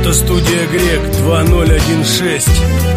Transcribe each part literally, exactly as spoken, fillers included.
Фотостудия Грек два ноль один шесть.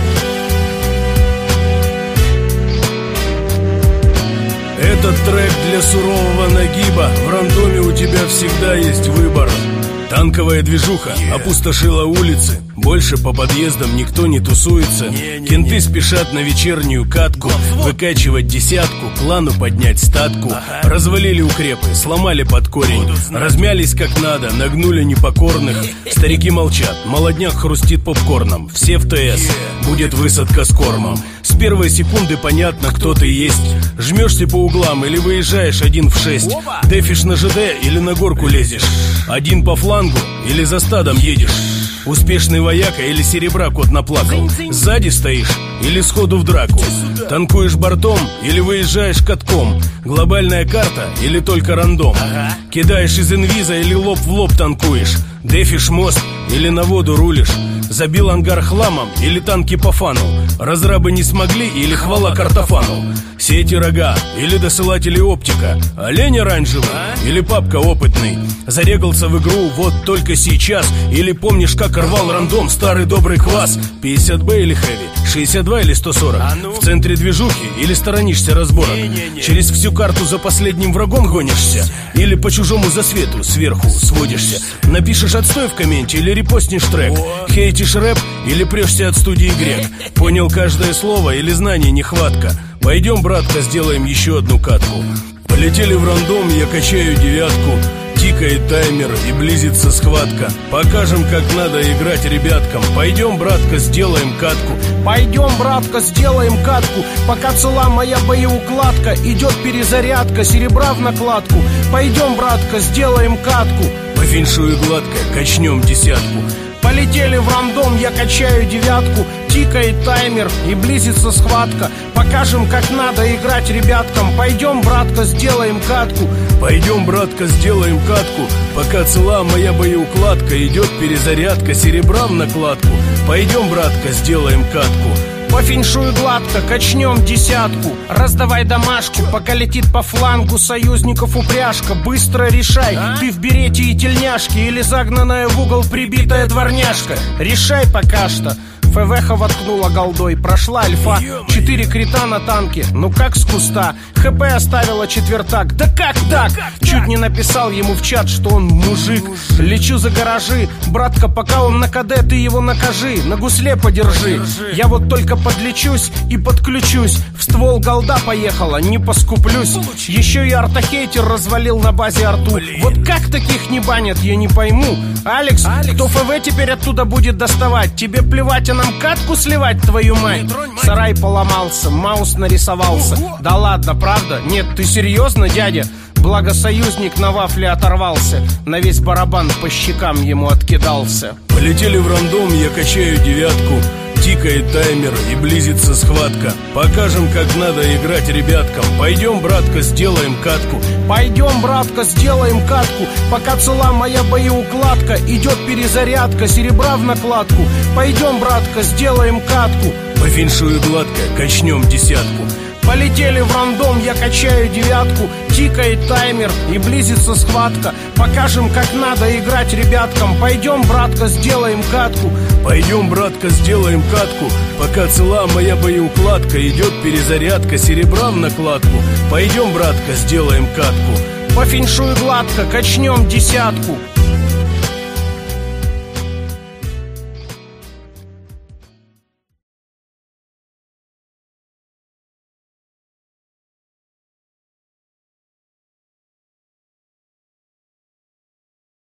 Этот трек для сурового нагиба. В рандоме у тебя всегда есть выбор. Танковая движуха yeah. опустошила улицы. Больше по подъездам никто не тусуется. не, не, Кенты не. спешат на вечернюю катку. Выкачивать десятку, клану поднять статку. ага. Развалили укрепы, сломали под корень. Размялись как надо, нагнули непокорных. Старики молчат, молодняк хрустит попкорном. Все в ТС, yeah. будет высадка с кормом. С первой секунды понятно, кто ты есть. Жмешься по углам или выезжаешь один в шесть. Дефишь на ЖД или на горку лезешь. Один по флангу или за стадом едешь. Успешный вояка или серебра кот наплакал. Сзади стоишь или сходу в драку. Танкуешь бортом или выезжаешь катком. Глобальная карта или только рандом. Кидаешь из инвиза или лоб в лоб танкуешь. Дефишь мост или на воду рулишь. Забил ангар хламом или танки по фану. Разрабы не смогли или хвала картофану. Сети рога или досылатели оптика. Олень оранжевый или папка опытный. Зарегался в игру вот только сейчас. Или помнишь, как рвал рандом старый добрый квас. пятьдесят бэ или хэви, шестьдесят два или сто сорок. В центре движухи или сторонишься разборок. Через всю карту за последним врагом гонишься. Или по чужому засвету сверху сводишься. Напишешь отстой в комменте или репостнешь трек. Хейтишь рэп или прешься от студии Грек. Понял каждое слово или знаний нехватка. Пойдем, братка, сделаем еще одну катку. Полетели в рандом, я качаю девятку. Тикает таймер и близится схватка. Покажем, как надо играть ребяткам. Пойдем, братка, сделаем катку. Пойдем, братка, сделаем катку. Пока цела моя боеукладка, идет перезарядка, серебра в накладку. Пойдем, братка, сделаем катку. По феншую гладко, качнем десятку. Полетели в рандом, я качаю девятку. Тикает таймер и близится схватка. Покажем, как надо играть ребяткам. Пойдем, братка, сделаем катку. Пойдем, братка, сделаем катку. Пока цела моя боеукладка, идет перезарядка, серебра в накладку. Пойдем, братка, сделаем катку. По феншую гладко, качнем десятку. Раздавай домашку, пока летит по флангу союзников упряжка. Быстро решай, а? ты в берете и тельняшке или загнанная в угол прибитая дворняжка. Решай пока что. ФВХ воткнула голдой, прошла альфа. Четыре крита на танке, ну как с куста. ХП оставила четвертак, да как так? Чуть не написал ему в чат, что он мужик. Лечу за гаражи, братка, пока он на КД, ты его накажи. На гусле подержи, я вот только подлечусь и подключусь. В ствол голда поехала, не поскуплюсь. Еще и артохейтер развалил на базе арту. Вот как таких не банят, я не пойму. Алекс, кто ФВ теперь оттуда будет доставать? Тебе плевать, а нам катку сливать, твою мать? Сарай поломался, маус нарисовался. Да ладно, правда? Нет, ты серьезно, дядя? Благо союзник на вафле оторвался. На весь барабан по щекам ему откидался. Полетели в рандом, я качаю девятку. Тикает таймер и близится схватка. Покажем, как надо играть ребяткам. Пойдем, братка, сделаем катку. Пойдем, братка, сделаем катку. Пока цела моя боеукладка, идет перезарядка, серебра в накладку. Пойдем, братка, сделаем катку. По феншую гладко, качнем десятку. Полетели в рандом, я качаю девятку. Тикает таймер и близится схватка. Покажем, как надо играть ребяткам. Пойдем, братка, сделаем катку. Пойдем, братка, сделаем катку. Пока цела моя боеукладка, идет перезарядка, серебра в накладку. Пойдем, братка, сделаем катку. По феншую гладко, качнем десятку.